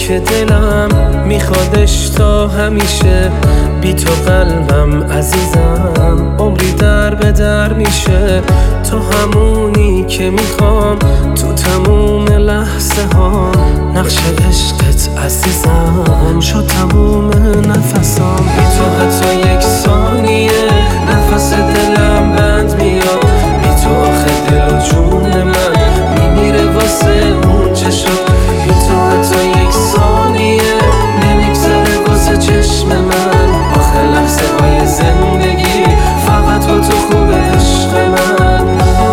که دلم میخوادش تا همیشه، بی تو قلبم عزیزم عمری در به در میشه. تو همونی که میخوام تو تموم لحظه ها، نقش عشقت عزیزم شد تموم نفسام. بی تو حتی یک ثانیه نفس دلم بند میاد، بی تو آخه دل و جون من میمیره واسه اون چه شد. بی تو حتی یک ثانیه نمیگذره واسه چشم من، آخه لحظه های زندگی فقط با تو خوب عشق من.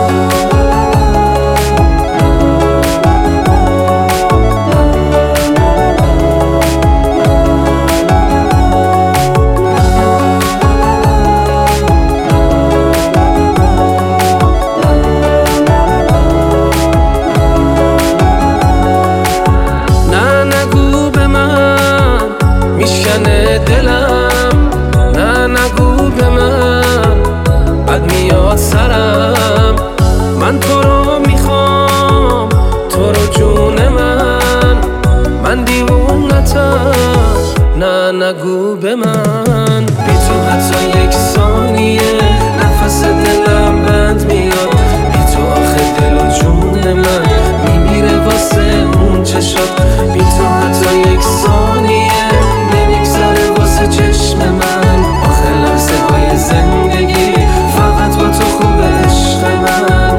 میشکنه دلم، نه نگو به من، بد میاد سرم. من تو رو میخوام، تو رو جون من دیوونتم، نه نگو به من. بی تو حتی یک ثانیه نفس دلم بند میاد، بی تو آخه دل و جون من میمیره واسه اون چه شد. بی تو حتی یک ثانیه نمیگذره واسه چشم من، آخه لحظه های زندگی فقط با تو خوب عشق من.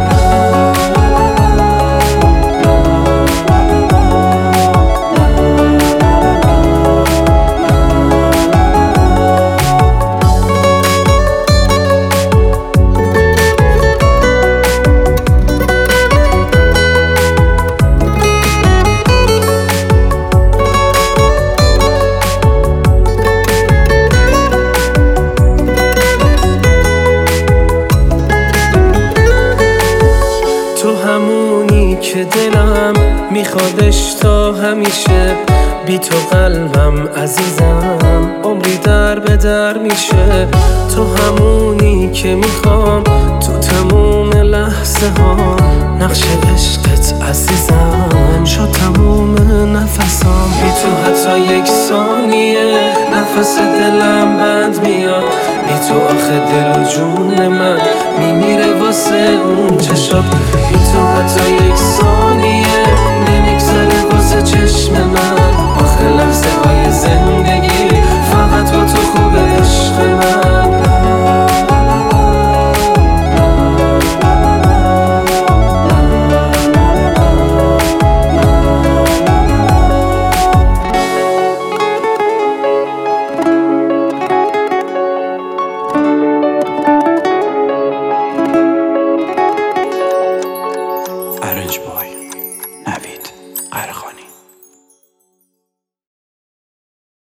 تو همونی که دلم میخوادش تا همیشه، بی تو قلبم عزیزم عمری در به در میشه. تو همونی که میخوام تو تموم لحظه ها، نقش عشقت عزیزم شد تموم نفسام. بی تو حتی یک ثانیه نفس دلم بند میاد، بی تو آخه دل و جون من میمیره واسه اون چه شد. بی تو حتی یک ثانیه